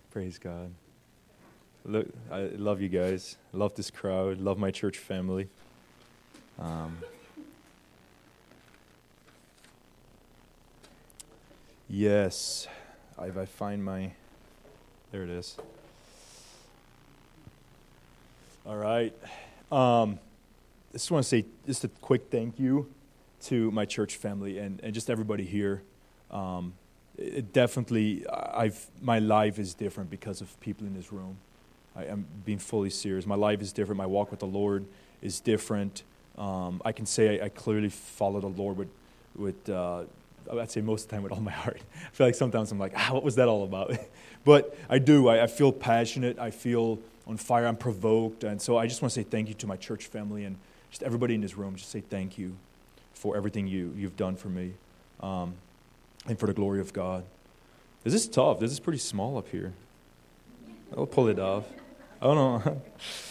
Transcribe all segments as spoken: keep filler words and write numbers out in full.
Praise God. Look, I love you guys. I love this crowd. Love my church family. Um, yes, if I find my, there it is. All right. Um, I just want to say just a quick thank you to my church family and, and just everybody here. Um, it definitely, I've my life is different because of people in this room. I am being fully serious. My life is different. My walk with the Lord is different. Um, I can say I, I clearly follow the Lord with, with uh, I'd say most of the time with all my heart. I feel like sometimes I'm like, ah, what was that all about? But I do. I, I feel passionate. I feel on fire. I'm provoked. And so I just want to say thank you to my church family and just everybody in this room. Just say thank you for everything you, you've done for me um, and for the glory of God. This is tough. This is pretty small up here. I'll pull it off. Oh, no.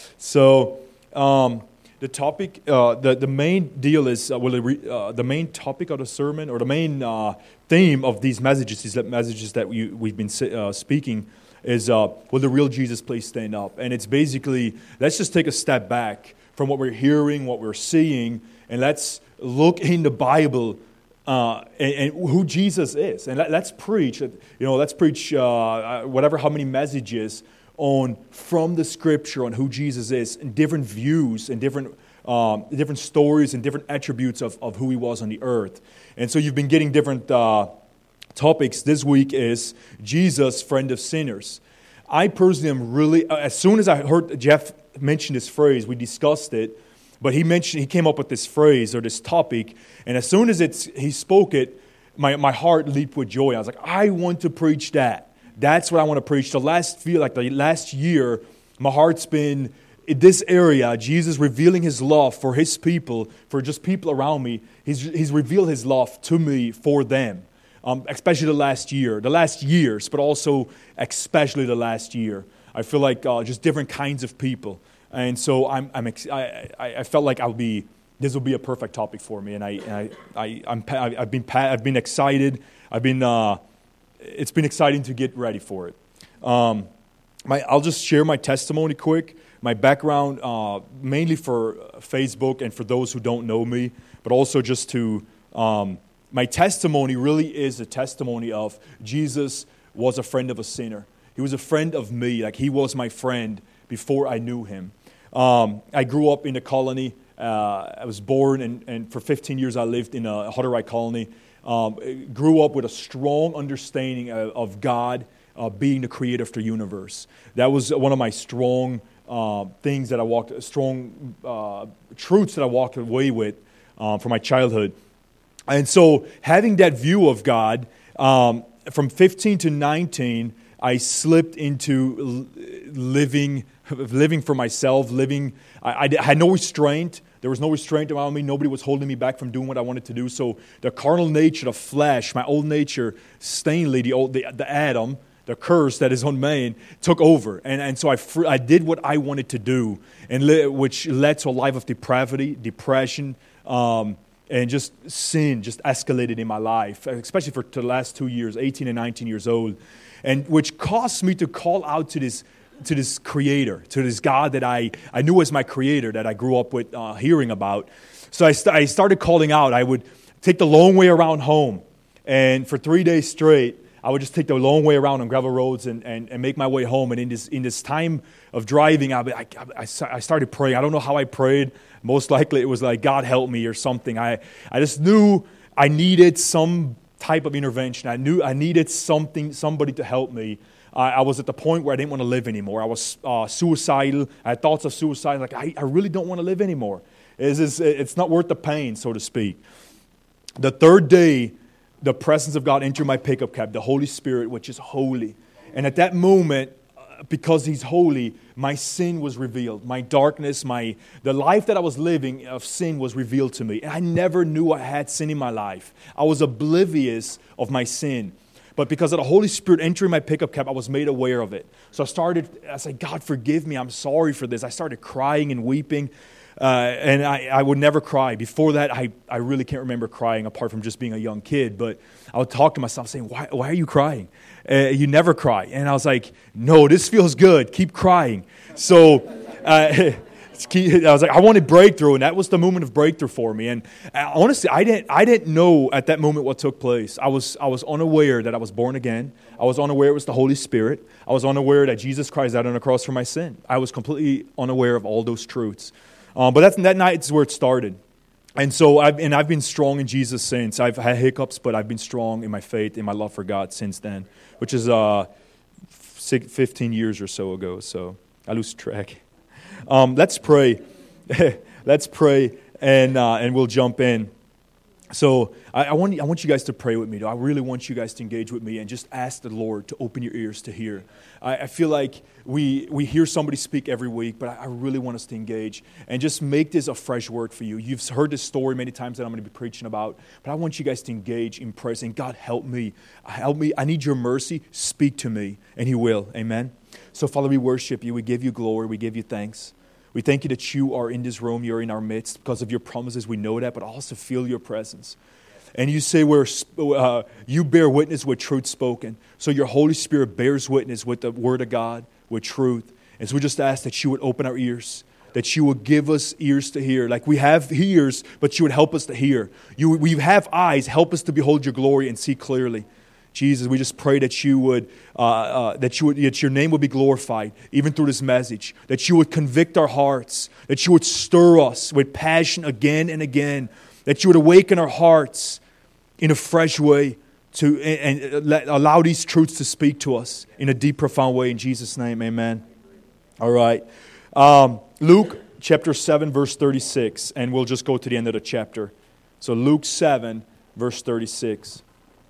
So um, the topic, uh, the, the main deal is, uh, will it re, uh, the main topic of the sermon or the main uh, theme of these messages, these messages that we, we've been uh, speaking is, uh, will the real Jesus please stand up? And it's basically, let's just take a step back from what we're hearing, what we're seeing, and let's look in the Bible uh, and, and who Jesus is. And let, let's preach, you know, let's preach uh, whatever, how many messages on from the Scripture on who Jesus is, and different views and different um, different stories and different attributes of, of who He was on the earth. And so you've been getting different uh, topics. This week is Jesus, friend of sinners. I personally am really, as soon as I heard Jeff mention this phrase, we discussed it, but he mentioned, he came up with this phrase or this topic, and as soon as it's he spoke it, my, my heart leaped with joy. I was like, I want to preach that. That's what I want to preach. The last feel like the last year, my heart's been in this area. Jesus revealing His love for His people, for just people around me. He's He's revealed His love to me for them, um, especially the last year, the last years, but also especially the last year. I feel like uh, just different kinds of people, and so I'm I'm ex- I, I I felt like I'll be this will be a perfect topic for me, and I and I, I I'm I've been I've been excited. I've been. Uh, It's been exciting to get ready for it. Um, my, I'll just share my testimony quick. My background, uh, mainly for Facebook and for those who don't know me, but also just to, um, my testimony really is a testimony of Jesus was a friend of a sinner. He was a friend of me, like He was my friend before I knew Him. Um, I grew up in the colony. Uh, I was born, and, and for fifteen years I lived in a Hutterite colony. Um, grew up with a strong understanding of, of God uh, being the creator of the universe. That was one of my strong uh, things that I walked, strong uh, truths that I walked away with uh, from my childhood. And so having that view of God, um, from fifteen to nineteen, I slipped into living, living for myself, living, I, I had no restraint. There was no restraint around me. Nobody was holding me back from doing what I wanted to do. So the carnal nature, the flesh, my old nature, stainly, the old, the, the Adam, the curse that is on man, took over. And, and so I, I did what I wanted to do, and li- which led to a life of depravity, depression, um, and just sin just escalated in my life, especially for the last two years, eighteen and nineteen years old, and which caused me to call out to this to this creator, to this God that I, I knew as my creator, that I grew up with uh, hearing about. So I, st- I started calling out. I would take the long way around home. And for three days straight, I would just take the long way around on gravel roads and, and, and make my way home. And in this in this time of driving, I, I, I, I started praying. I don't know how I prayed. Most likely it was like, God help me or something. I, I just knew I needed some type of intervention. I knew I needed something, somebody to help me. I was at the point where I didn't want to live anymore. I was uh, suicidal. I had thoughts of suicide. Like, I, I really don't want to live anymore. It's, it's, it's not worth the pain, so to speak. The third day, the presence of God entered my pickup cab, the Holy Spirit, which is holy. And at that moment, uh, because He's holy, my sin was revealed. My darkness, my the life that I was living of sin was revealed to me. And I never knew I had sin in my life. I was oblivious of my sin. But because of the Holy Spirit entering my pickup cab, I was made aware of it. So I started, I said, God, forgive me. I'm sorry for this. I started crying and weeping. Uh, and I, I would never cry. Before that, I, I really can't remember crying apart from just being a young kid. But I would talk to myself saying, why, why are you crying? Uh, you never cry. And I was like, no, this feels good. Keep crying. So uh, I was like, I wanted breakthrough. And that was the moment of breakthrough for me. And uh, honestly, I didn't, I didn't know at that moment what took place. I was, I was unaware that I was born again. I was unaware it was the Holy Spirit. I was unaware that Jesus Christ died on the cross for my sin. I was completely unaware of all those truths. Um, but that's, that night is where it started. And so I've, and I've been strong in Jesus since. I've had hiccups, but I've been strong in my faith, in my love for God since then, which is uh, fifteen years or so ago. So I lose track. Um, let's pray. Let's pray, and uh, and we'll jump in. So I, I want I want you guys to pray with me. I really want you guys to engage with me and just ask the Lord to open your ears to hear. I, I feel like we we hear somebody speak every week, but I, I really want us to engage and just make this a fresh word for you. You've heard this story many times that I'm going to be preaching about, but I want you guys to engage in prayer, saying, God, help me. Help me. I need your mercy. Speak to me. And He will. Amen. So, Father, we worship you. We give you glory. We give you thanks. We thank you that you are in this room, you're in our midst. Because of your promises, we know that, but also feel your presence. And you say where uh, you bear witness with truth spoken. So your Holy Spirit bears witness with the Word of God, with truth. And so we just ask that you would open our ears, that you would give us ears to hear. Like we have ears, but you would help us to hear. You, we have eyes, help us to behold your glory and see clearly. Jesus, we just pray that you would, uh, uh, that you would, that your name would be glorified, even through this message. That you would convict our hearts, that you would stir us with passion again and again, that you would awaken our hearts in a fresh way to and, and let, allow these truths to speak to us in a deep, profound way. In Jesus' name, amen. All right, um, Luke chapter seven, verse thirty-six, and we'll just go to the end of the chapter. So Luke seven, verse thirty-six.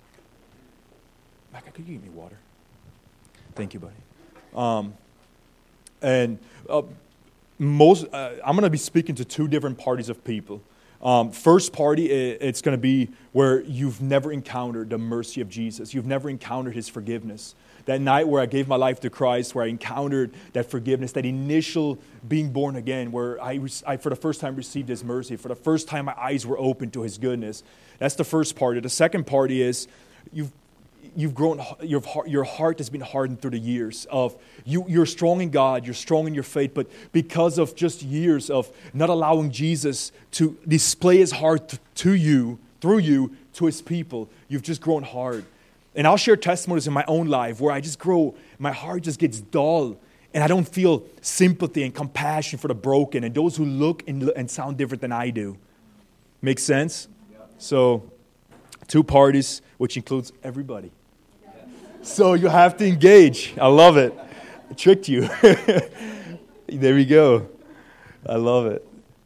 Micah, could you give me water? Thank you, buddy. Um, and uh, most, uh, I'm going to be speaking to two different parties of people. Um, first party, it's going to be where you've never encountered the mercy of Jesus. You've never encountered His forgiveness. That night where I gave my life to Christ, where I encountered that forgiveness, that initial being born again, where I, I for the first time received His mercy. For the first time, my eyes were open to His goodness. That's the first party. The second party is you've You've grown, your heart, your heart has been hardened through the years of, you, you're strong in God, you're strong in your faith, but because of just years of not allowing Jesus to display His heart to you, through you, to His people, you've just grown hard. And I'll share testimonies in my own life where I just grow, my heart just gets dull, and I don't feel sympathy and compassion for the broken and those who look and, and sound different than I do. Make sense? Yeah. So, two parties, which includes everybody. So you have to engage. I love it. I tricked you. There we go. I love it.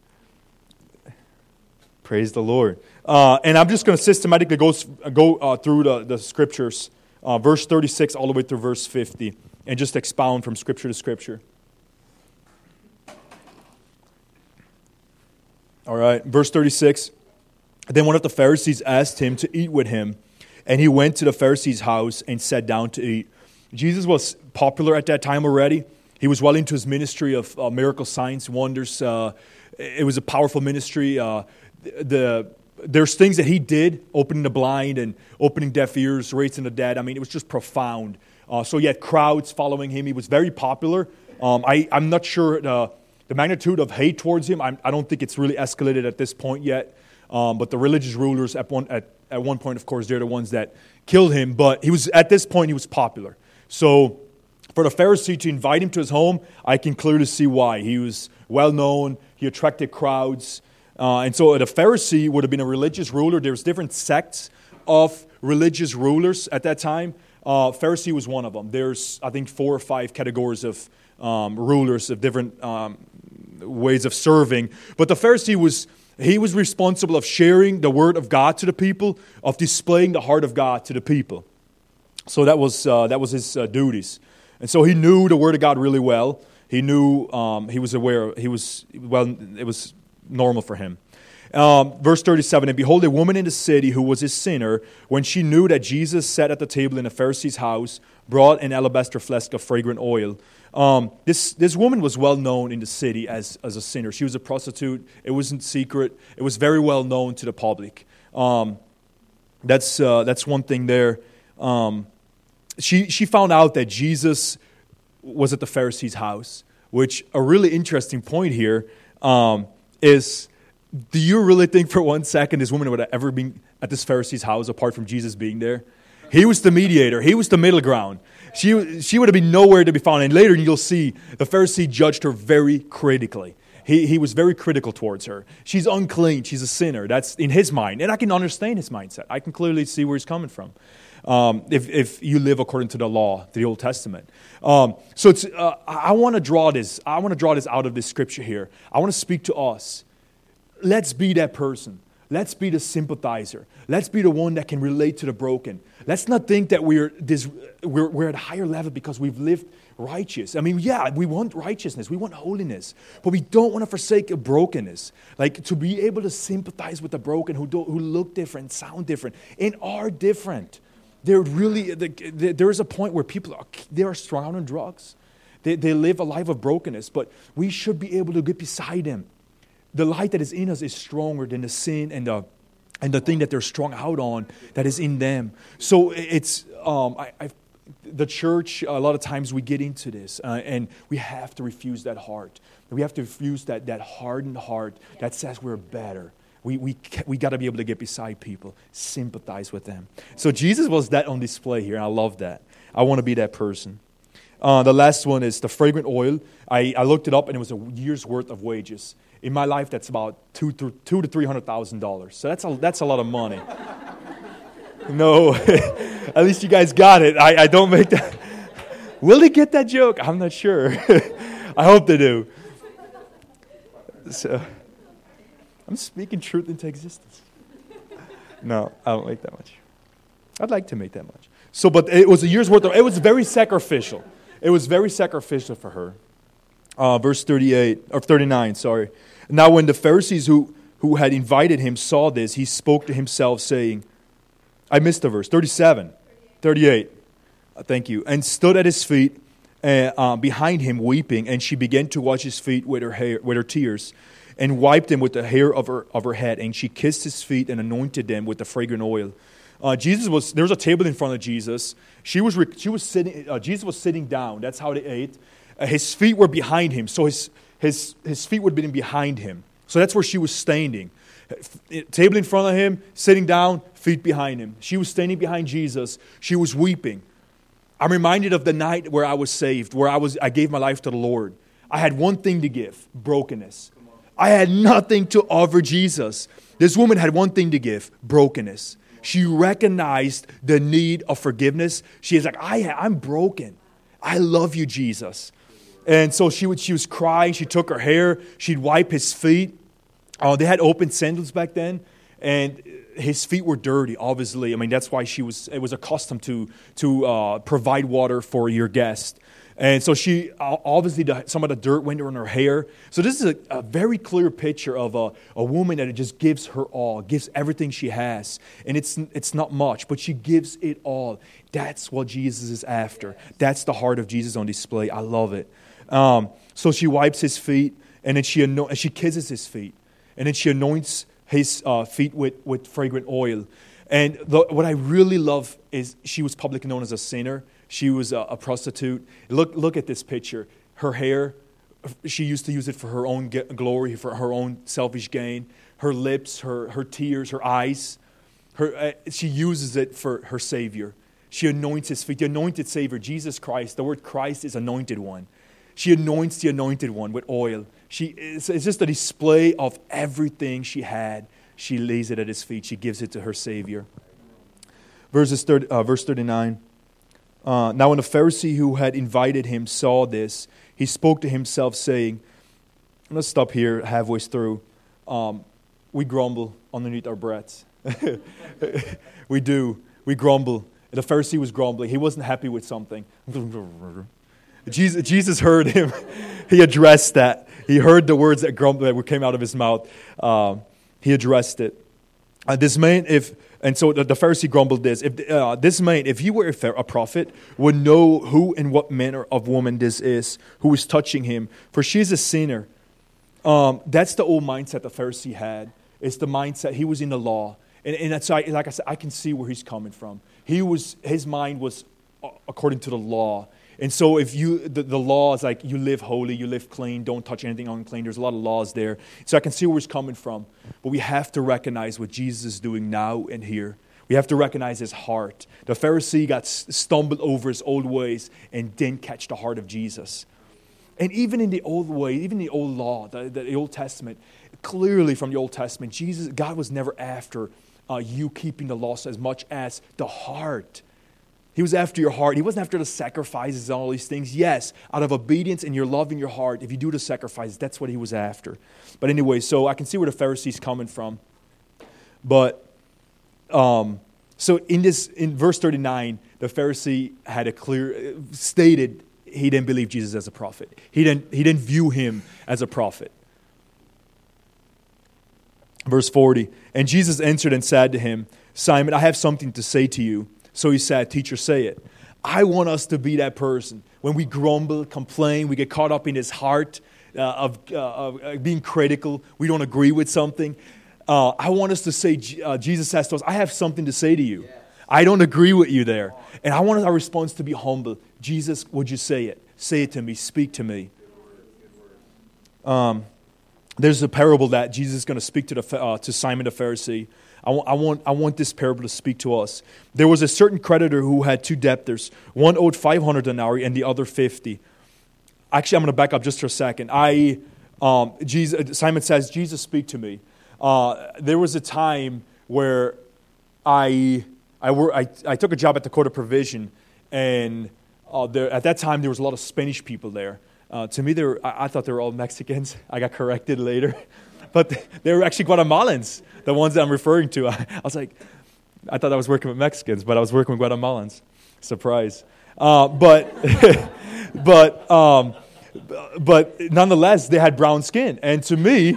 Praise the Lord. Uh, and I'm just going to systematically go, go uh, through the, the scriptures, uh, verse thirty-six all the way through verse fifty, and just expound from scripture to scripture. All right, verse thirty-six. Then one of the Pharisees asked him to eat with him. And he went to the Pharisee's house and sat down to eat. Jesus was popular at that time already. He was well into his ministry of uh, miracle signs, wonders. Uh, it was a powerful ministry. Uh, the There's things that he did, opening the blind and opening deaf ears, raising the dead. I mean, it was just profound. Uh, so he had crowds following him. He was very popular. Um, I, I'm not sure the, the magnitude of hate towards him. I'm, I don't think it's really escalated at this point yet. Um, but the religious rulers at one at At one point, of course, they're the ones that killed him. But he was at this point, he was popular. So for the Pharisee to invite him to his home, I can clearly see why. He was well-known. He attracted crowds. Uh, and so the Pharisee would have been a religious ruler. There was different sects of religious rulers at that time. Uh, Pharisee was one of them. There's, I think, four or five categories of um, rulers of different um, ways of serving. But the Pharisee was... He was responsible of sharing the word of God to the people, of displaying the heart of God to the people. So that was uh, that was his uh, duties, and so he knew the word of God really well. He knew um, he was aware. He was well. It was normal for him, Um, verse thirty-seven, and behold, a woman in the city who was a sinner, when she knew that Jesus sat at the table in a Pharisee's house, brought an alabaster flask of fragrant oil. Um, this this woman was well known in the city as, as a sinner. She was a prostitute. It wasn't secret. It was very well known to the public. Um, that's uh, that's one thing there. Um, she she found out that Jesus was at the Pharisee's house, which a really interesting point here um, is, do you really think for one second this woman would have ever been at this Pharisee's house apart from Jesus being there? He was the mediator. He was the middle ground. She, she would have been nowhere to be found. And later you'll see the Pharisee judged her very critically. He, he was very critical towards her. She's unclean. She's a sinner. That's in his mind. And I can understand his mindset. I can clearly see where he's coming from. Um, if, if you live according to the law, the Old Testament. Um, so it's, uh, I want to draw this. I want to draw this out of this scripture here. I want to speak to us. Let's be that person. Let's be the sympathizer. Let's be the one that can relate to the broken. Let's not think that we're this we're, we're at a higher level because we've lived righteous. I mean, yeah, we want righteousness. We want holiness. But we don't want to forsake a brokenness. Like to be able to sympathize with the broken who don't, who look different, sound different, and are different. They're really, there is a point where people are, they are strung out on drugs. They, they live a life of brokenness, but we should be able to get beside them. The light that is in us is stronger than the sin and the and the thing that they're strung out on that is in them. So it's um, I, I, the church. A lot of times we get into this, uh, and we have to refuse that heart. We have to refuse that that hardened heart that says we're better. We we we got to be able to get beside people, sympathize with them. So Jesus was that on display here, and I love that. I want to be that person. Uh, the last one is the fragrant oil. I, I looked it up, and it was a year's worth of wages. In my life, that's about two, th- two to three hundred thousand dollars. So that's a that's a lot of money. No, at least you guys got it. I, I don't make that. Will they get that joke? I'm not sure. I hope they do. So I'm speaking truth into existence. No, I don't make that much. I'd like to make that much. So, but it was a year's worth of. It was very sacrificial. It was very sacrificial for her. Uh, verse thirty-eight or thirty-nine. Sorry. Now, when the Pharisees who, who had invited him saw this, he spoke to himself, saying, I missed the verse, thirty-seven, thirty-eight, uh, thank you, and stood at his feet uh, uh, behind him weeping, and she began to wash his feet with her hair, with her tears, and wiped them with the hair of her of her head, and she kissed his feet and anointed them with the fragrant oil. Uh, Jesus was there was a table in front of Jesus. She was she was sitting. Uh, Jesus was sitting down. That's how they ate. Uh, his feet were behind him, so his his his feet would have been behind him. So that's where she was standing. Table in front of him, sitting down, feet behind him. She was standing behind Jesus. She was weeping. I'm reminded of the night where I was saved, where I was I gave my life to the Lord. I had one thing to give: brokenness. I had nothing to offer Jesus. This woman had one thing to give: brokenness. She recognized the need of forgiveness. She is like, I, I'm broken. I love you, Jesus. And so she would, she was crying. She took her hair. She'd wipe his feet. Uh, they had open sandals back then, and his feet were dirty, obviously. I mean, that's why she was it was accustomed to, to uh, provide water for your guest. And so she, obviously, the, some of the dirt went in her hair. So this is a, a very clear picture of a, a woman that just gives her all, gives everything she has. And it's it's not much, but she gives it all. That's what Jesus is after. That's the heart of Jesus on display. I love it. Um, so she wipes his feet, and then she ano- and she kisses his feet. And then she anoints his uh, feet with, with fragrant oil. And the, what I really love is she was publicly known as a sinner. She was a, a prostitute. Look, look at this picture. Her hair, she used to use it for her own glory, for her own selfish gain. Her lips, her, her tears, her eyes. Her, uh, she uses it for her Savior. She anoints his feet. The anointed Savior, Jesus Christ. The word Christ is anointed one. She anoints the anointed one with oil. She it's, it's just a display of everything she had. She lays it at his feet. She gives it to her Savior. Verses thirty, uh, verse thirty-nine. Uh, now when the Pharisee who had invited him saw this, he spoke to himself, saying, I'm going to stop here halfway through. Um, we grumble underneath our breaths. We do. We grumble. The Pharisee was grumbling. He wasn't happy with something. Jesus, Jesus heard him. He addressed that. He heard the words that grumbled that came out of his mouth. Um, he addressed it. Uh, this man, if and so the, the Pharisee grumbled this: if uh, this man, if he were a, a prophet, would know who and what manner of woman this is who is touching him, for she is a sinner. Um, that's the old mindset the Pharisee had. It's the mindset he was in the law, and, and that's like I said, I can see where he's coming from. He was his mind was according to the law. And so if you, the, the law is like you live holy, you live clean, don't touch anything unclean. There's a lot of laws there. So I can see where he's coming from. But we have to recognize what Jesus is doing now and here. We have to recognize his heart. The Pharisee got stumbled over his old ways and didn't catch the heart of Jesus. And even in the old way, even the old law, the, the Old Testament, clearly from the Old Testament, Jesus, God was never after uh, you keeping the laws as much as the heart. He was after your heart. He wasn't after the sacrifices and all these things. Yes, out of obedience and your love in your heart, if you do the sacrifices, that's what he was after. But anyway, so I can see where the Pharisee's coming from. But, um, so in this, in verse thirty-nine, the Pharisee had a clear, stated he didn't believe Jesus as a prophet. He didn't, he didn't view him as a prophet. Verse forty, and Jesus answered and said to him, Simon, I have something to say to you. So he said, teacher, say it. I want us to be that person. When we grumble, complain, we get caught up in his heart uh, of, uh, of being critical, we don't agree with something. Uh, I want us to say, uh, Jesus says to us, I have something to say to you. I don't agree with you there. And I want our response to be humble. Jesus, would you say it? Say it to me. Speak to me. Um, there's a parable that Jesus is going to speak to, the, uh, to Simon the Pharisee. I want, I, want, I want this parable to speak to us. There was a certain creditor who had two debtors. One owed five hundred denarii and the other fifty. Actually, I'm going to back up just for a second. I, um, Jesus, Simon says, Jesus, speak to me. Uh, there was a time where I, I, were, I, I took a job at the Court of Provision, and uh, there, at that time there was a lot of Spanish people there. Uh, to me, they were, I, I thought they were all Mexicans. I got corrected later. But they were actually Guatemalans, the ones that I'm referring to. I, I was like, I thought I was working with Mexicans, but I was working with Guatemalans. Surprise. Uh, but, but, um, but nonetheless, they had brown skin. And to me,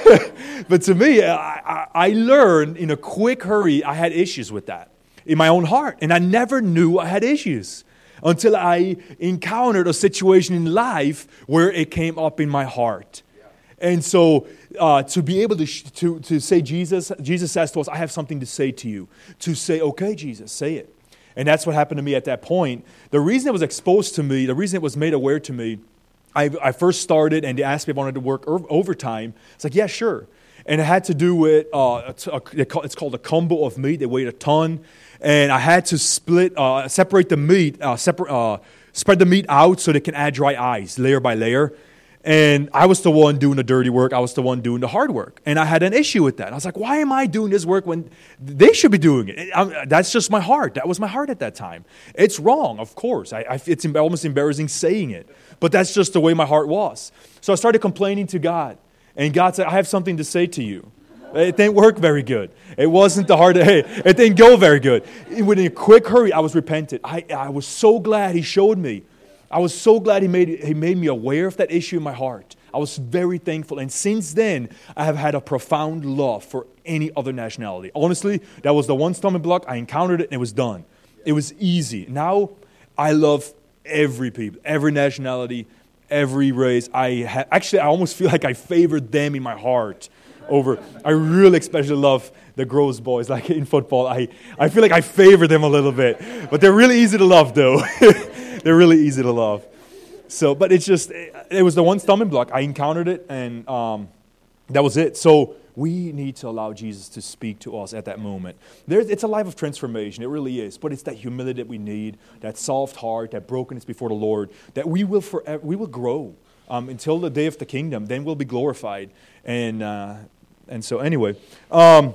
but to me, I, I, I learned in a quick hurry I had issues with that in my own heart. And I never knew I had issues until I encountered a situation in life where it came up in my heart. And so uh, to be able to, sh- to to say Jesus, Jesus says to us, I have something to say to you. To say, okay, Jesus, say it. And that's what happened to me at that point. The reason it was exposed to me, the reason it was made aware to me, I, I first started and they asked me if I wanted to work er- overtime. It's like, yeah, sure. And it had to do with, uh, it's called a combo of meat. They weighed a ton. And I had to split, uh, separate the meat, uh, separ- uh, spread the meat out so they can add dry ice, layer by layer. And I was the one doing the dirty work. I was the one doing the hard work. And I had an issue with that. I was like, why am I doing this work when they should be doing it? I, that's just my heart. That was my heart at that time. It's wrong, of course. I, I, it's almost embarrassing saying it. But that's just the way my heart was. So I started complaining to God. And God said, I have something to say to you. It didn't work very good. It wasn't the hard, hey, it didn't go very good. Within a quick hurry, I was repentant. I, I was so glad he showed me. I was so glad he made he made me aware of that issue in my heart. I was very thankful. And since then, I have had a profound love for any other nationality. Honestly, that was the one stumbling block. I encountered it and it was done. It was easy. Now, I love every people, every nationality, every race. I ha- Actually, I almost feel like I favored them in my heart over. I really especially love the Gross boys, like in football. I, I feel like I favor them a little bit. But they're really easy to love, though. They're really easy to love. So, but it's just, it, it was the one stumbling block. I encountered it, and um, that was it. So we need to allow Jesus to speak to us at that moment. There's, it's a life of transformation. It really is. But it's that humility that we need, that soft heart, that brokenness before the Lord, that we will forever, we will grow um, until the day of the kingdom. Then we'll be glorified. And uh, and so anyway, um,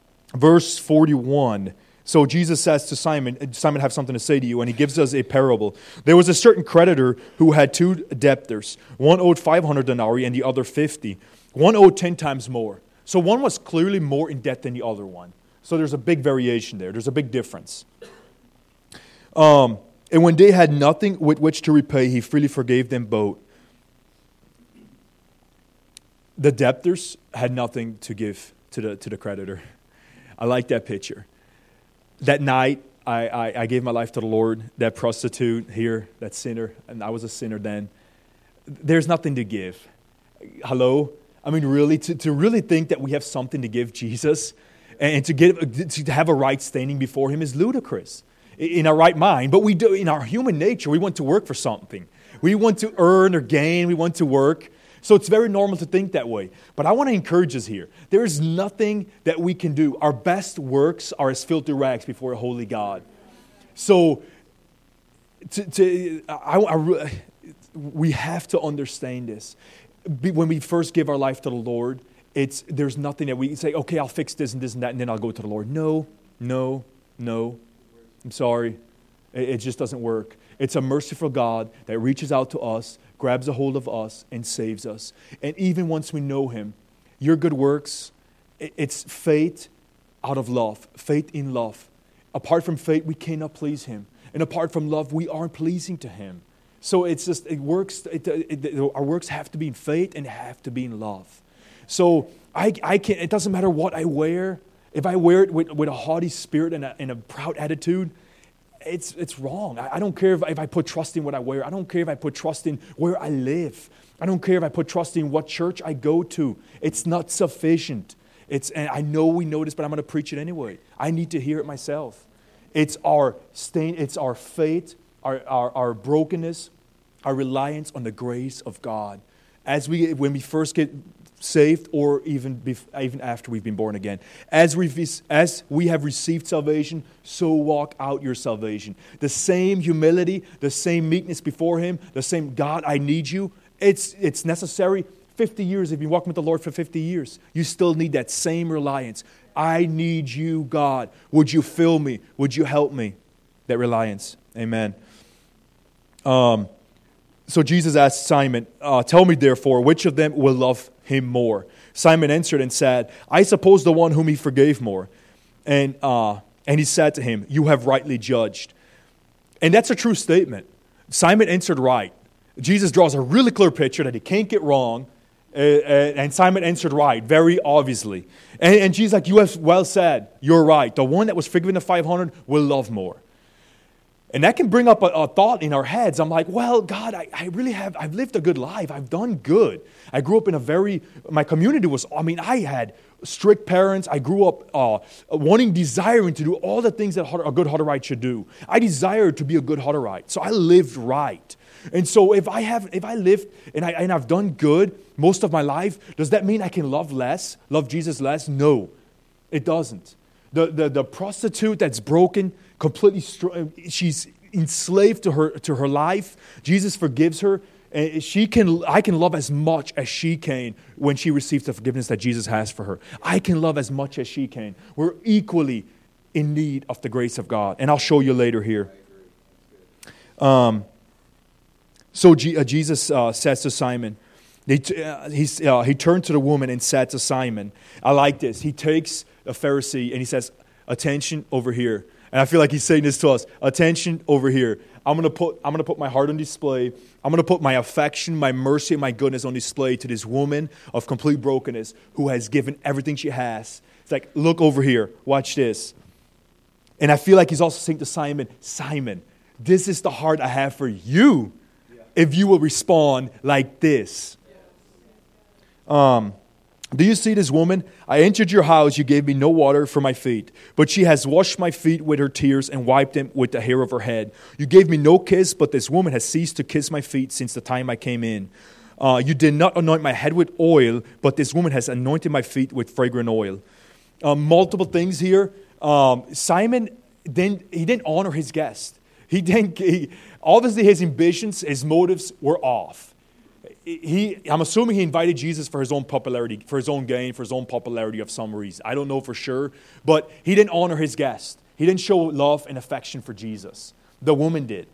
verse forty-one. So Jesus says to Simon, Simon, I have something to say to you, and he gives us a parable. There was a certain creditor who had two debtors. One owed five hundred denarii and the other fifty. One owed ten times more. So one was clearly more in debt than the other one. So there's a big variation there. There's a big difference. Um, and when they had nothing with which to repay, he freely forgave them both. The debtors had nothing to give to the to the creditor. I like that picture. That night, I, I, I gave my life to the Lord. That prostitute here, that sinner, and I was a sinner then. There's nothing to give. Hello? I mean, really, to, to really think that we have something to give Jesus and to get to have a right standing before Him is ludicrous in our right mind. But we do, in our human nature, we want to work for something. We want to earn or gain. We want to work. So it's very normal to think that way. But I want to encourage us here. There is nothing that we can do. Our best works are as filthy rags before a holy God. So to, to, I, I, we have to understand this. When we first give our life to the Lord, it's there's nothing that we say, okay, I'll fix this and this and that, and then I'll go to the Lord. No, no, no. I'm sorry. It, it just doesn't work. It's a merciful God that reaches out to us, grabs a hold of us, and saves us. And even once we know Him, your good works, it, it's faith out of love, faith in love. Apart from faith, we cannot please Him. And apart from love, we aren't pleasing to Him. So it's just, it works, it, it, it, our works have to be in faith and have to be in love. So I, I can't, it doesn't matter what I wear. If I wear it with, with a haughty spirit and a, and a proud attitude, it's it's wrong. I, I don't care if, if I put trust in what I wear. I don't care if I put trust in where I live. I don't care if I put trust in what church I go to. It's not sufficient. It's, and I know we know this, but I'm going to preach it anyway. I need to hear it myself. It's our stain, it's our faith, our, our, our brokenness, our reliance on the grace of God. As we, when we first get saved, or even bef- even after we've been born again. As we as we have received salvation, so walk out your salvation. The same humility, the same meekness before Him, the same God, I need you. It's it's necessary. fifty years, if you've been walking with the Lord for fifty years, you still need that same reliance. I need you, God. Would you fill me? Would you help me? That reliance. Amen. Um. So Jesus asked Simon, uh, tell me therefore, which of them will love Him more? Simon answered and said, I suppose the one whom He forgave more. And uh, and He said to him, you have rightly judged. And that's a true statement. Simon answered right. Jesus draws a really clear picture that he can't get wrong. Uh, uh, and Simon answered right, very obviously. And, and Jesus like, you have well said, you're right. The one that was forgiven the five hundred will love more. And that can bring up a, a thought in our heads. I'm like, well, God, I, I really have, I've lived a good life. I've done good. I grew up in a very, my community was, I mean, I had strict parents. I grew up uh, wanting, desiring to do all the things that a good Hutterite should do. I desired to be a good Hutterite. So I lived right. And so if I have, if I lived and, I, and I've done good most of my life, does that mean I can love less, love Jesus less? No, it doesn't. The, the, the prostitute that's broken, completely, she's enslaved to her to her life. Jesus forgives her, and she can. I can love as much as she can when she receives the forgiveness that Jesus has for her. I can love as much as she can. We're equally in need of the grace of God, and I'll show you later here. Um. So G, uh, Jesus uh, says to Simon, he uh, he's, uh, he turned to the woman and said to Simon, I like this. He takes a Pharisee and he says, attention over here. And I feel like he's saying this to us. Attention over here. I'm gonna put I'm gonna put my heart on display. I'm gonna put my affection, my mercy, and my goodness on display to this woman of complete brokenness who has given everything she has. It's like, look over here, watch this. And I feel like he's also saying to Simon, Simon, this is the heart I have for you if you will respond like this. Um Do you see this woman? I entered your house, you gave me no water for my feet, but she has washed my feet with her tears and wiped them with the hair of her head. You gave me no kiss, but this woman has ceased to kiss my feet since the time I came in. Uh, you did not anoint my head with oil, but this woman has anointed my feet with fragrant oil. Um, multiple things here. Um, Simon, didn't, he didn't honor his guest. He didn't. He, obviously, his ambitions, his motives were off. He, I'm assuming he invited Jesus for his own popularity, for his own gain, for his own popularity of some reason. I don't know for sure, but he didn't honor his guest. He didn't show love and affection for Jesus. The woman did.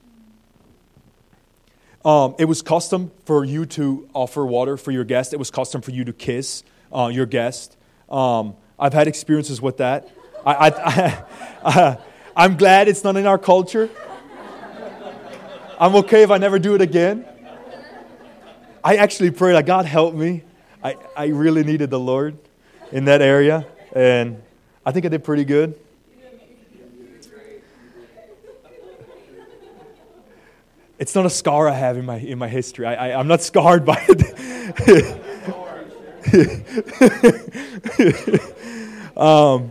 Um, it was custom for you to offer water for your guest. It was custom for you to kiss uh, your guest. Um, I've had experiences with that. I, I, I, I, I'm glad it's not in our culture. I'm okay if I never do it again. I actually prayed, like, God help me. I, I really needed the Lord. in that area, and I think I did pretty good. It's not a scar I have in my in my history. I, I I'm not scarred by it. um,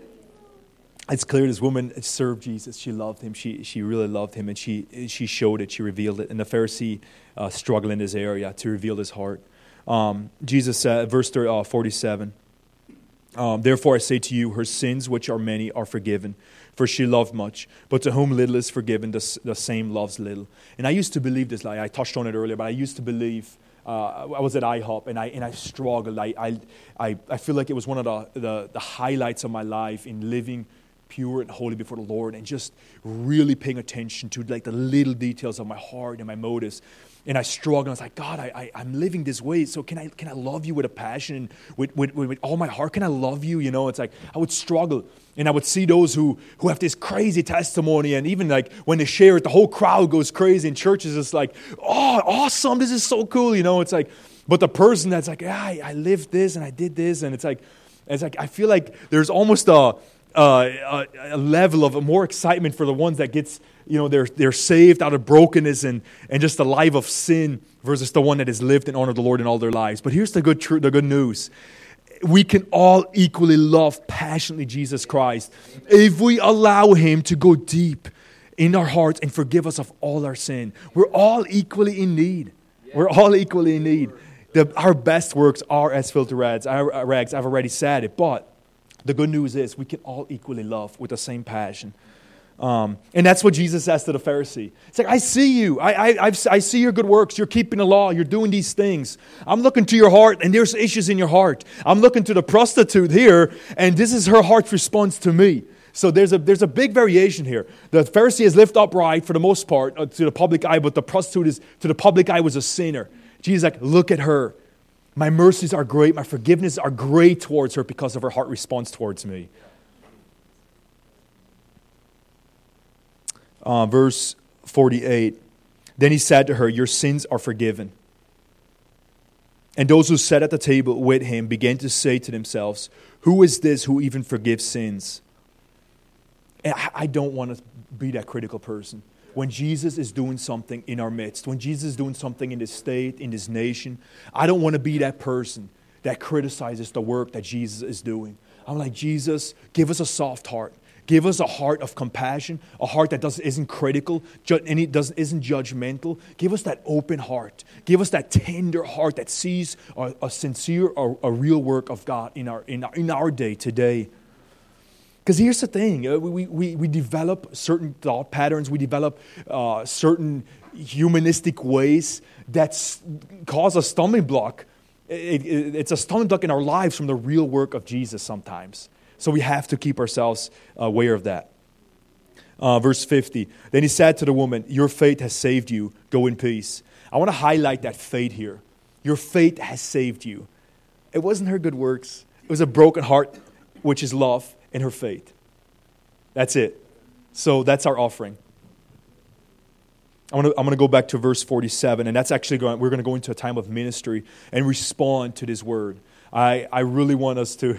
it's clear this woman served Jesus. She loved him. She she really loved him, and she she showed it. She revealed it. And the Pharisee uh, struggled in this area to reveal his heart. Um, Jesus said, verse forty-seven. Um, Therefore I say to you, her sins, which are many, are forgiven, for she loved much. But to whom little is forgiven, the, the same loves little. And I used to believe this. Like I touched on it earlier, but I used to believe. Uh, I was at IHOP, and I and I struggled. I I I, I feel like it was one of the, the the highlights of my life in living pure and holy before the Lord, and just really paying attention to like the little details of my heart and my motives. And I struggled. I was like, God, I, I, I'm living this way. So can I can I love you with a passion, with, with, with all my heart? Can I love you? You know, it's like I would struggle. And I would see those who, who have this crazy testimony. And even like when they share it, the whole crowd goes crazy. And church is just like, oh, awesome. This is so cool. You know, it's like, but the person that's like, yeah, I, I lived this and I did this. And it's like, it's like I feel like there's almost a, a, a level of more excitement for the ones that gets, you know, they're they're saved out of brokenness and, and just the life of sin versus the one that has lived and honored the Lord in all their lives. But here's the good tr- the good news. We can all equally love passionately Jesus Christ if we allow him to go deep in our hearts and forgive us of all our sin. We're all equally in need. We're all equally in need. The, our best works are as filthy rags. rags. I've already said it, but the good news is we can all equally love with the same passion. Um, and that's what Jesus says to the Pharisee. It's like, I see you. I, I, I've, I see your good works. You're keeping the law. You're doing these things. I'm looking to your heart, and there's issues in your heart. I'm looking to the prostitute here, and this is her heart's response to me. So there's a there's a big variation here. The Pharisee is lived upright for the most part uh, to the public eye, but the prostitute is to the public eye was a sinner. Jesus is like, look at her. My mercies are great. My forgiveness are great towards her because of her heart response towards me. Uh, verse forty-eight. Then he said to her, your sins are forgiven. And those who sat at the table with him began to say to themselves, who is this who even forgives sins? And I, I don't want to be that critical person. When Jesus is doing something in our midst, when Jesus is doing something in this state, in this nation, I don't want to be that person that criticizes the work that Jesus is doing. I'm like, Jesus, give us a soft heart. Give us a heart of compassion, a heart that doesn't, isn't critical, ju- and it doesn't, isn't judgmental. Give us that open heart. Give us that tender heart that sees a, a sincere, a, a real work of God in our in our, in our day today. Because here's the thing, uh, we, we, we develop certain thought patterns, we develop uh, certain humanistic ways that cause a stumbling block. It, it, it's a stumbling block in our lives from the real work of Jesus sometimes. So we have to keep ourselves aware of that. Uh, verse fifty, then he said to the woman, your faith has saved you, go in peace. I want to highlight that faith here. Your faith has saved you. It wasn't her good works. It was a broken heart, which is love, and her faith. That's it. So that's our offering. I'm going to, I'm going to go back to verse forty-seven, and that's actually going, we're going to go into a time of ministry and respond to this word. I, I really want us to...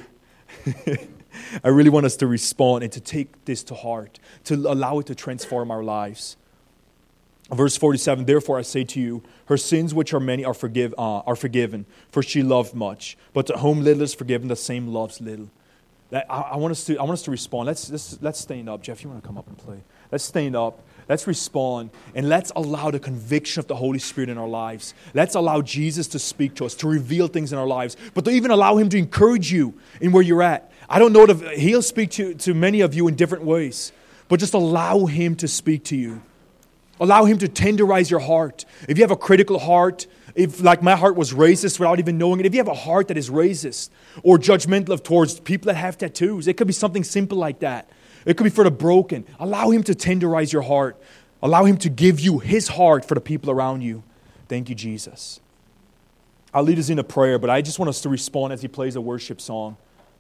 I really want us to respond and to take this to heart, to allow it to transform our lives. Verse forty-seven, therefore I say to you, her sins which are many are, forgive, uh, are forgiven, for she loved much. But to whom little is forgiven, the same loves little. That, I, I, want us to, I want us to respond. Let's, let's, let's stand up. Jeff, you want to come up and play? Let's stand up. Let's respond, and let's allow the conviction of the Holy Spirit in our lives. Let's allow Jesus to speak to us, to reveal things in our lives, but to even allow him to encourage you in where you're at. I don't know if he'll speak to, to many of you in different ways, but just allow him to speak to you. Allow him to tenderize your heart. If you have a critical heart, if like my heart was racist without even knowing it, if you have a heart that is racist or judgmental towards people that have tattoos, it could be something simple like that. It could be for the broken. Allow him to tenderize your heart. Allow him to give you his heart for the people around you. Thank you, Jesus. I'll lead us in a prayer, but I just want us to respond as he plays a worship song.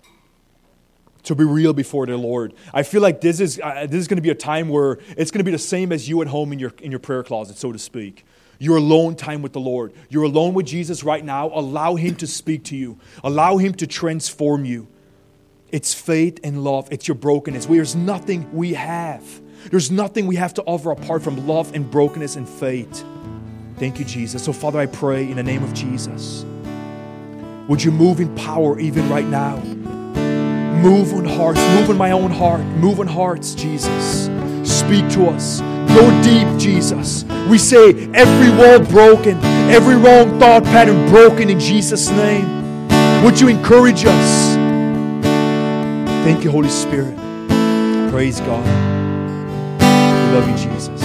To be real before the Lord. I feel like this is uh, this is going to be a time where it's going to be the same as you at home in your in your prayer closet, so to speak. your alone time with the Lord. You're alone with Jesus right now. Allow Him to speak to you. Allow Him to transform you. It's faith and love. It's your brokenness. There's nothing we have. There's nothing we have to offer apart from love and brokenness and faith. Thank you, Jesus. So, Father, I pray in the name of Jesus, would you move in power even right now? Move on hearts. Move in my own heart. Move on hearts, Jesus. Speak to us. Go deep, Jesus. We say every wall broken, every wrong thought pattern broken in Jesus' name. Would you encourage us? Thank you, Holy Spirit. Praise God. We love you, Jesus.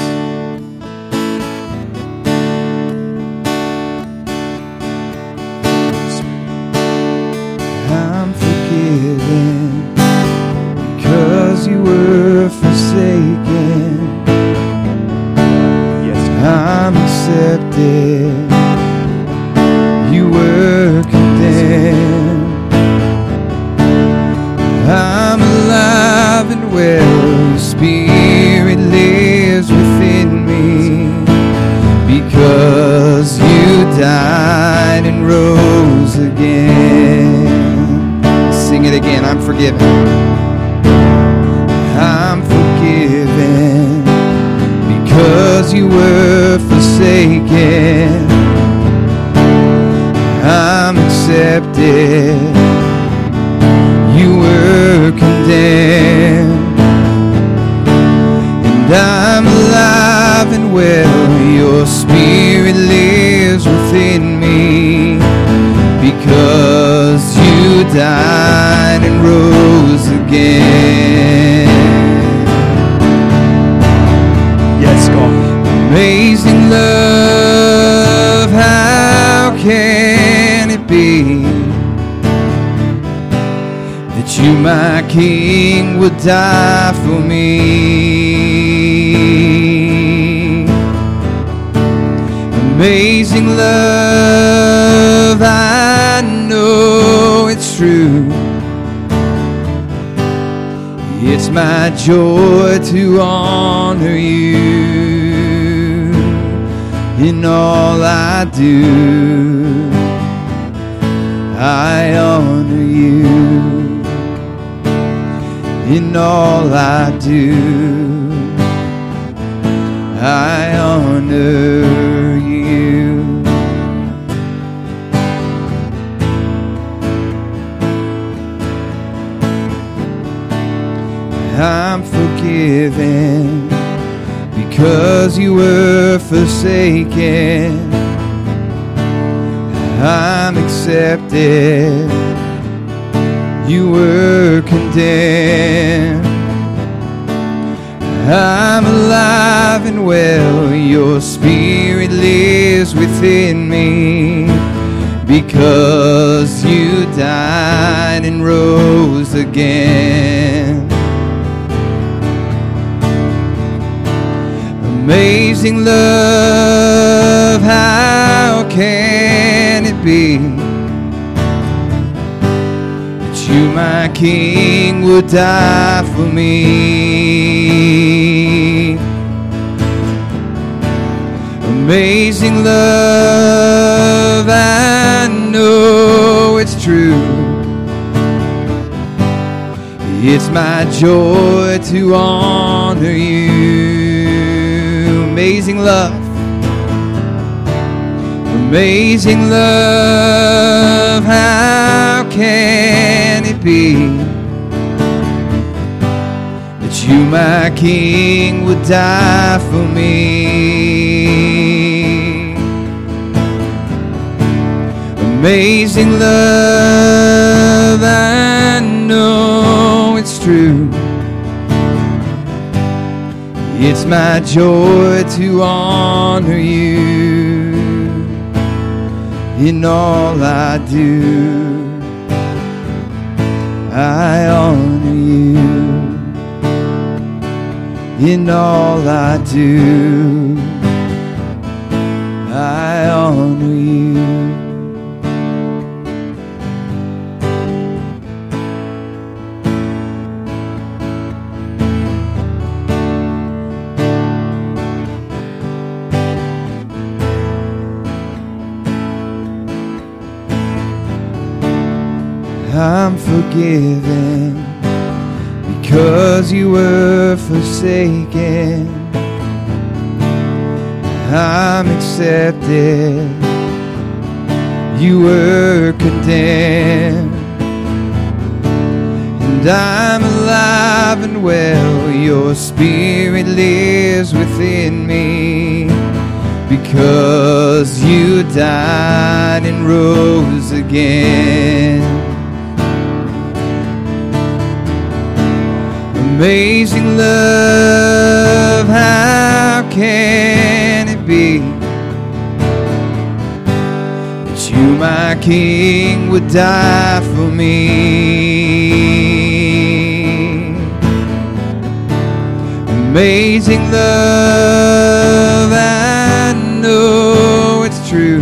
I'm forgiven because you were forsaken. I'm accepted, you were condemned. I'm alive and well, your Spirit lives within me. Because you died and rose again. Sing it again, I'm forgiven. I'm forgiven because you were forsaken. I'm accepted, you were condemned. And I'm alive and well, your Spirit lives within me. Because you died and rose again. Amazing love, how can it be that you, my King, would die for me? Amazing love, I know it's true. It's my joy to honor you. In all I do, I honor you. In all I do, I honor you. I'm forgiven because you were forsaken. I'm accepted, you were condemned. I'm alive and well, your Spirit lives within me. Because you died and rose again. Amazing love, how can it be that you, my King, would die for me? Amazing love, I know it's true. It's my joy to honor you. Amazing love, amazing love, how can it be that you, my King, would die for me? Amazing love, I know it's true. It's my joy to honor you. In all I do, I honor you. In all I do, I honor you. I'm forgiven because you were forsaken. I'm accepted, you were condemned. And I'm alive and well, your spirit lives within me, because you died and rose again. Amazing love, how can it be that you, my King, would die for me? Amazing love, I know it's true.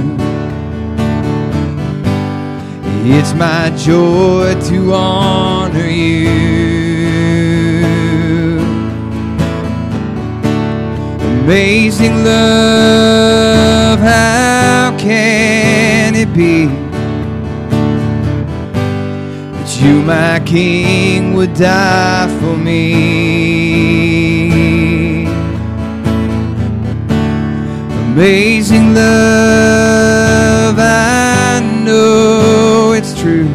It's my joy to honor you. Amazing love, how can it be that you, my King, would die for me? Amazing love, I know it's true.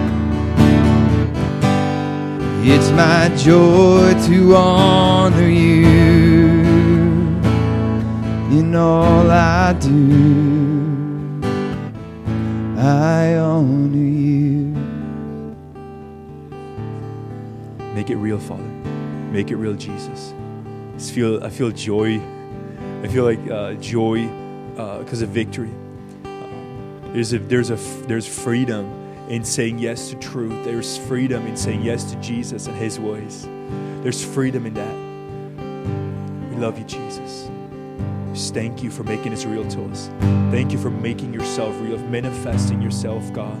It's my joy to honor you in all I do. I honor you. Make it real, Father. Make it real, Jesus. I feel, I feel joy. I feel like uh, joy because uh, of victory. Uh, there's a, there's a, there's freedom in saying yes to truth. There's freedom in saying yes to Jesus and His ways. There's freedom in that. We love you, Jesus. Just thank you for making this real to us. Thank you for making yourself real, manifesting yourself, God.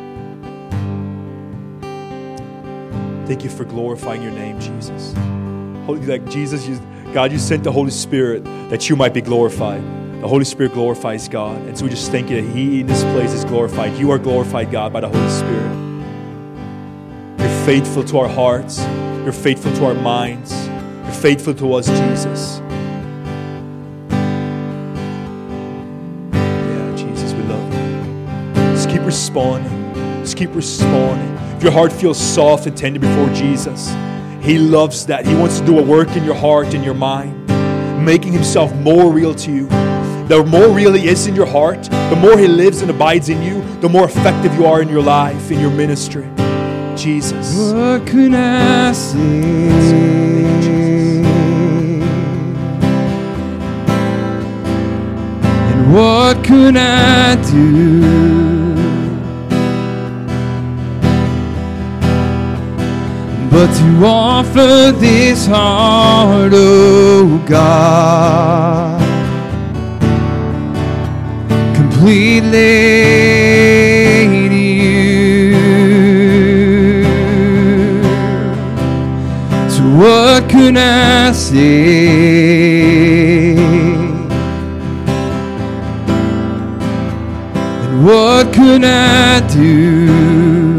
Thank you for glorifying your name, Jesus. Holy, like Jesus, you, God, you sent the Holy Spirit that you might be glorified. The Holy Spirit glorifies God. And so we just thank you that He in this place is glorified. You are glorified, God, by the Holy Spirit. You're faithful to our hearts. You're faithful to our minds. You're faithful to us, Jesus. Yeah, Jesus, we love you. Just keep responding. Just keep responding. If your heart feels soft and tender before Jesus, He loves that. He wants to do a work in your heart and your mind, making Himself more real to you. The more real He is in your heart, the more He lives and abides in you, the more effective you are in your life, in your ministry. Jesus. What can I say? And what can I do? But to offer this heart, oh God, completely to you. So what can I say? And what can I do?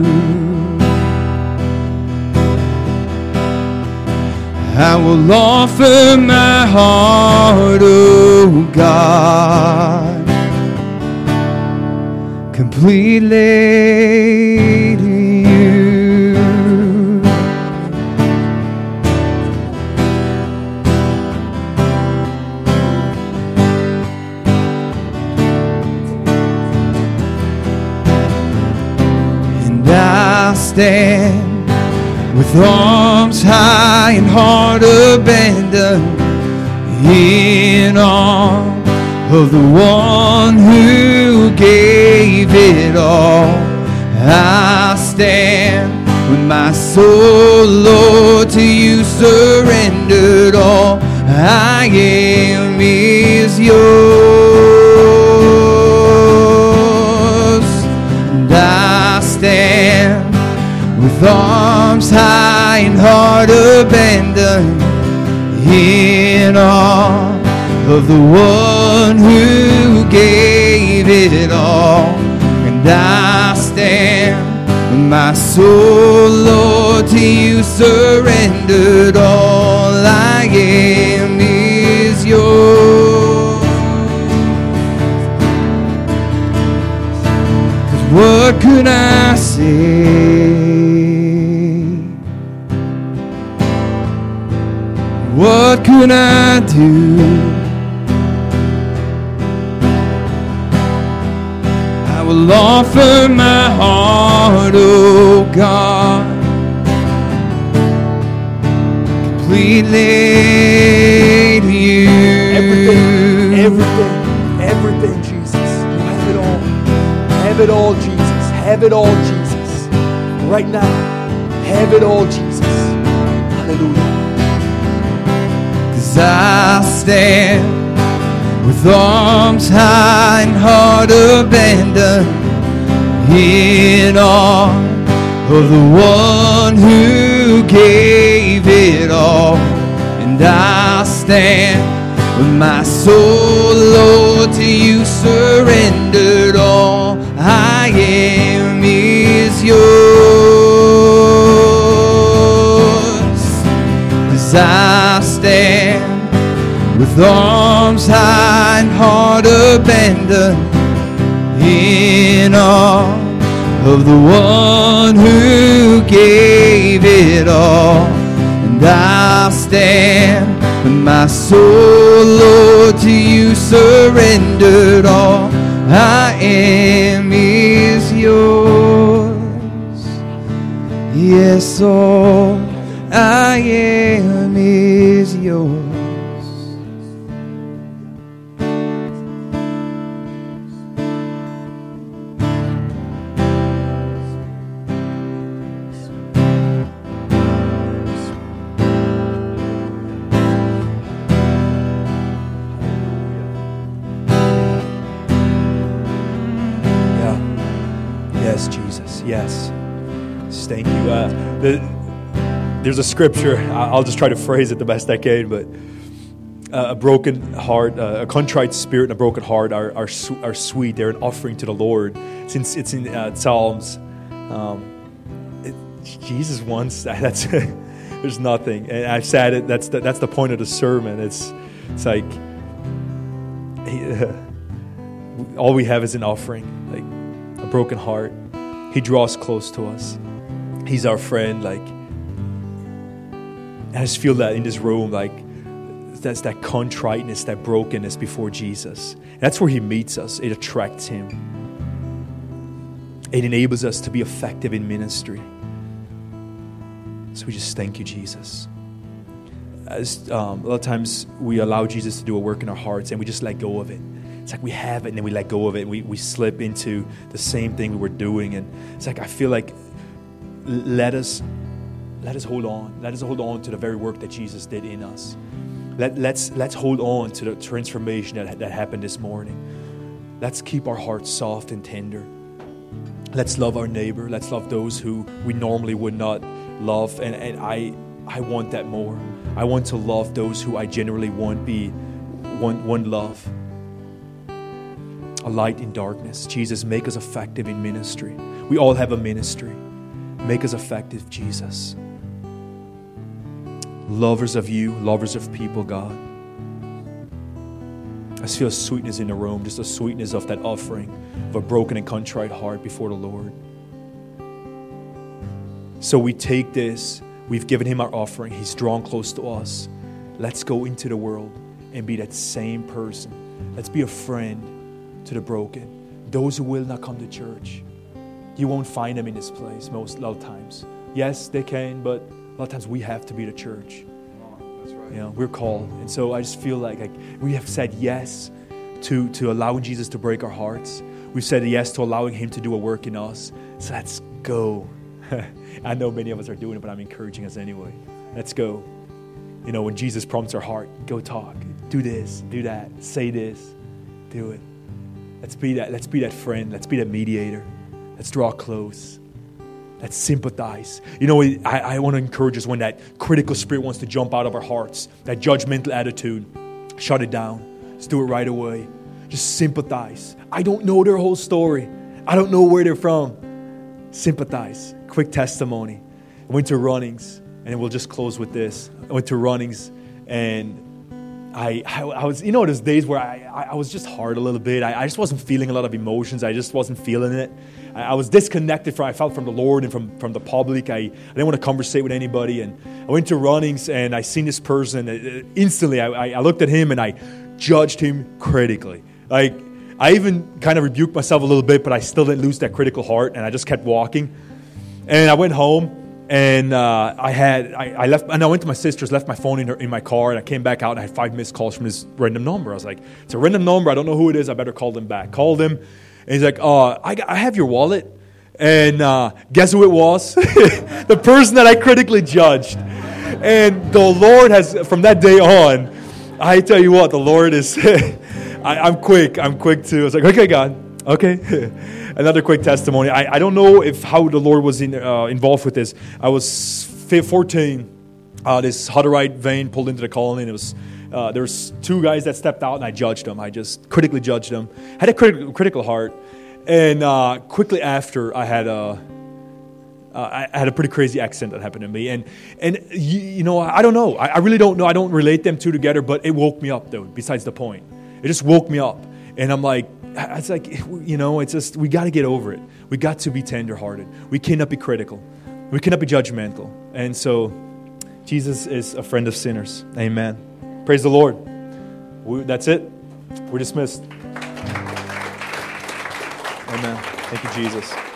I will offer my heart, oh God, completely to you. And I stand with arms high and heart abandoned in awe of the one who gave it all. I stand with my soul, Lord, to you surrendered all. I am is yours. And I stand with arms high and heart abandoned in awe of the one who gave it all. And I stand with my soul, Lord, to you surrendered. All I am is yours. 'Cause what could I say? What could I do? I will offer my heart, oh God, completely to you. Everything, everything, everything, Jesus. You have it all. Have it all, Jesus. Have it all, Jesus. Right now, have it all, Jesus. Hallelujah. I stand with arms high and heart abandoned in awe of the one who gave it all. And I stand with my soul, Lord, to you surrendered. All I am is yours. As I stand with arms high and heart abandoned in awe of the one who gave it all. And I stand with my soul, Lord, to you surrendered. All I am is yours. Yes, all I am is yours. Yes, Jesus. Yes. Thank you. Uh, the, there's a scripture. I'll just try to phrase it the best I can, but uh, a broken heart, uh, a contrite spirit and a broken heart are, are, su- are sweet. They're an offering to the Lord. Since it's in uh, Psalms, um, it, Jesus wants that. That's there's nothing. And I've said it. That's the, that's the point of the sermon. It's it's like he, uh, all we have is an offering, like a broken heart. He draws close to us. He's our friend. Like, I just feel that in this room, like that's that contriteness, that brokenness before Jesus. That's where He meets us. It attracts Him. It enables us to be effective in ministry. So we just thank you, Jesus. As, um, a lot of times we allow Jesus to do a work in our hearts and we just let go of it. It's like we have it and then we let go of it and we, we slip into the same thing we were doing. And it's like I feel like let us let us hold on. Let us hold on to the very work that Jesus did in us. Let, let's let's hold on to the transformation that, that happened this morning. Let's keep our hearts soft and tender. Let's love our neighbor. Let's love those who we normally would not love. And, and I I want that more. I want to love those who I generally want be one one love. A light in darkness. Jesus, make us effective in ministry. We all have a ministry. Make us effective, Jesus. Lovers of you, lovers of people, God. I just feel a sweetness in the room, just a sweetness of that offering of a broken and contrite heart before the Lord. So we take this, we've given Him our offering, He's drawn close to us. Let's go into the world and be that same person. Let's be a friend to the broken, those who will not come to church. You won't find them in this place most a lot of times. Yes, they can, but a lot of times we have to be the church. That's right. You know, we're called. And so I just feel like, like we have said yes to, to allowing Jesus to break our hearts. We've said yes to allowing Him to do a work in us. So let's go. I know many of us are doing it, but I'm encouraging us anyway. Let's go. You know, when Jesus prompts our heart, go talk, do this, do that, say this, do it. Let's be that, let's be that friend. Let's be that mediator. Let's draw close. Let's sympathize. You know, I, I want to encourage us when that critical spirit wants to jump out of our hearts, that judgmental attitude, shut it down. Let's do it right away. Just sympathize. I don't know their whole story. I don't know where they're from. Sympathize. quick testimony. I went to Runnings, and we'll just close with this. I went to Runnings, and I, I, I was, you know, there's days where I, I, I was just hard a little bit. I, I just wasn't feeling a lot of emotions. I just wasn't feeling it. I, I was disconnected from, I felt from the Lord and from, from the public. I, I didn't want to conversate with anybody. And I went to Runnings, and I seen this person. Uh, instantly, I, I looked at him, and I judged him critically. Like, I even kind of rebuked myself a little bit, but I still didn't lose that critical heart, and I just kept walking. And I went home. And uh, I had, I, I left, and I went to my sister's, left my phone in her, in my car, and I came back out, and I had five missed calls from this random number. I was like, it's a random number. I don't know who it is. I better call them back. Called him, and he's like, uh, I, I have your wallet. And uh, guess who it was? The person that I critically judged. And the Lord has, from that day on, I tell you what, the Lord is, I, I'm quick. I'm quick to, I was like, okay, God, okay. Another quick testimony. I, I don't know if how the Lord was in, uh, involved with this. I was fourteen. Uh, this Hutterite vein pulled into the colony. And it was uh, there was two guys that stepped out, and I judged them. I just critically judged them. Had a critical, critical heart, and uh, quickly after, I had a uh, I had a pretty crazy accident that happened to me. And and you, you know, I don't know. I, I really don't know. I don't relate them two together. But it woke me up, though. Besides the point, it just woke me up, and I'm like. It's like, you know, it's just, we got to get over it. We got to be tenderhearted. We cannot be critical. We cannot be judgmental. And so, Jesus is a friend of sinners. Amen. Praise the Lord. We, that's it. We're dismissed. Amen. Thank you, Jesus.